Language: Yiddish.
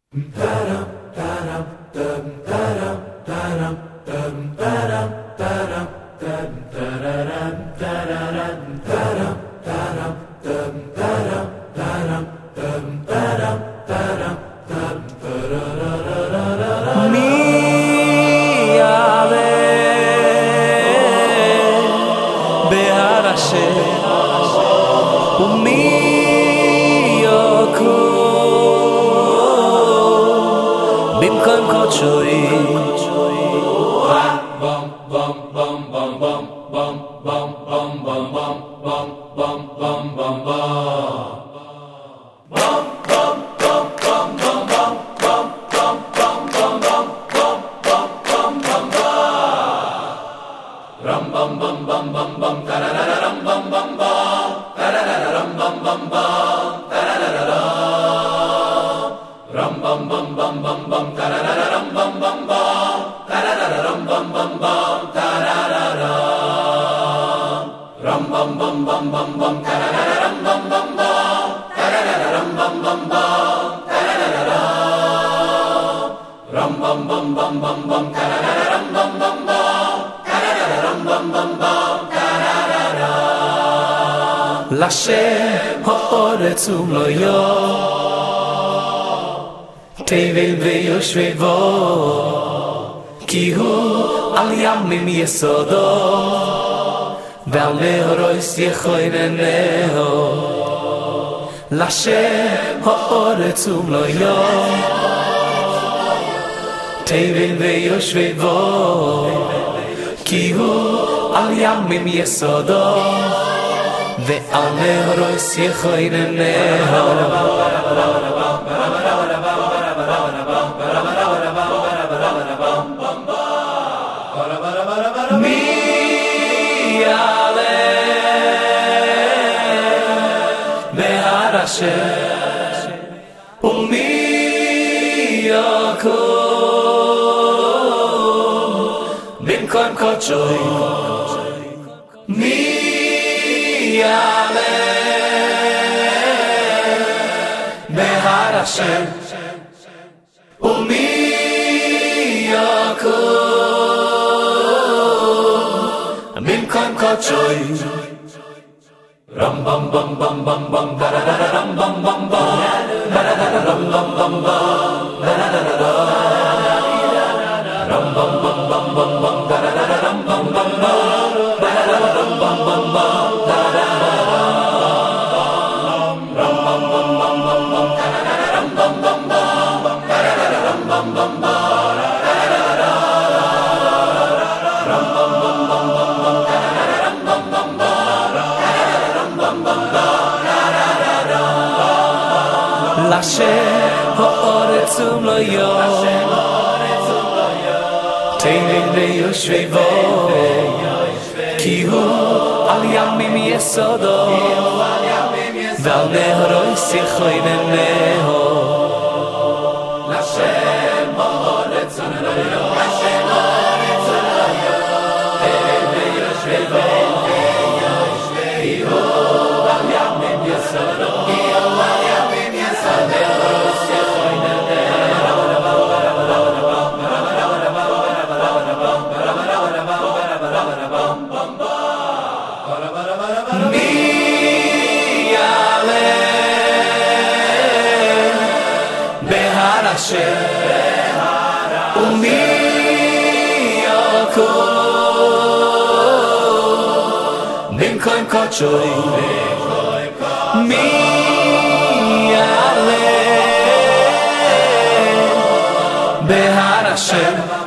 במקום קודשוי לשם הארץ ומלואו תבל ויושבו כי הוא על ימים יסודו ועל נהרויס יכוננו לשם הארץ ומלואו תבל ויושבו כי הוא על ימים יסודו ועל נהרויס יכוננו מי יעלה בהר השם ומי יקום במקום קודשוי מי יעלה בהר השם ומי יקום במקום קודשוי ram bam bam bam bam bam da da da ram bam bam bam da da da ram bam bam bam da da da ram bam bam bam bam bam da da da ram bam bam bam da da da ram bam bam bam da da da ram bam bam bam bam bam da da da ram bam bam bam da da da ram bam bam bam da da da ram bam bam bam bam bam da da da ram bam bam bam לשם הארץ ומלואו תבל ויושבו כי הוא על ימים יסודו ועל נהרויס יכוננו לשם הארץ ומלואו תבל ויושבו כי הוא על ימים יסודו ומי יקום במקום קודשוי מי יעלה בהר השם